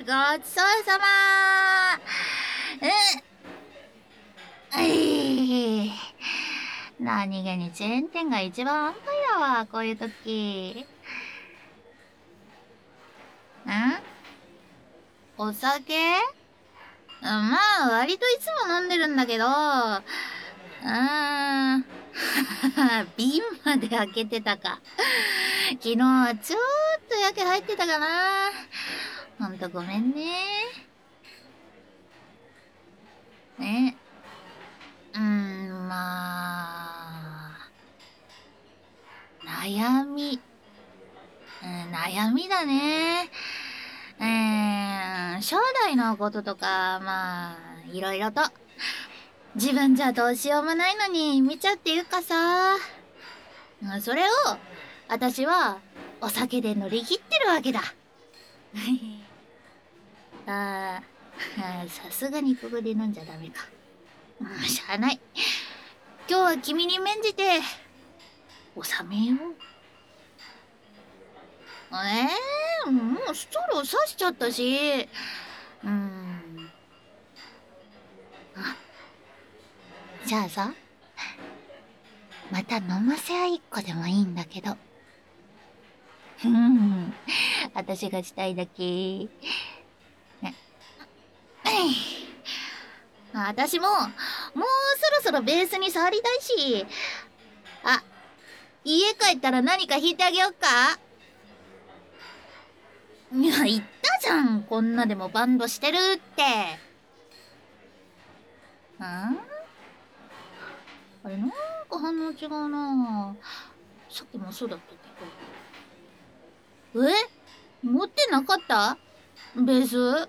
ごちそうさま何気にチェーン店が一番安牌だわ、こういう時。お酒まあ、割といつも飲んでるんだけど、瓶まで開けてたか。昨日はちょっとやけ入ってたかな。ほんとごめんね。ね。まあ、悩みだね。将来のこととか、まあ、いろいろと。自分じゃどうしようもないのに見ちゃっていうかさ。それを、私は、お酒で乗り切ってるわけだ。さすがにここで飲んじゃダメか。しゃあない。今日は君に免じて、収めよう。もうストロー刺しちゃったし。じゃあさ、また飲ませ合いっこでもいいんだけど。私がしたいだけ。私も、もうそろそろベースに触りたいし。あ、家帰ったら何か弾いてあげよっか。いや、言ったじゃん。こんなでもバンドしてるって。あれ、なんか反応違うな。さっきもそうだったけど。持ってなかったベース？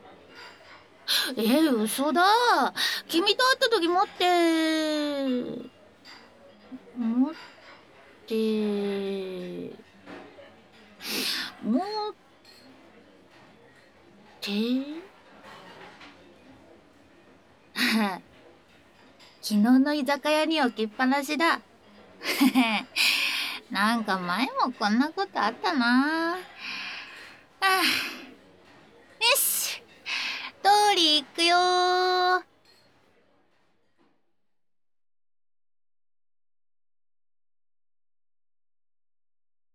嘘だ。君と会った時持って、持って、持って、昨日の居酒屋に置きっぱなしだ。なんか前もこんなことあったな。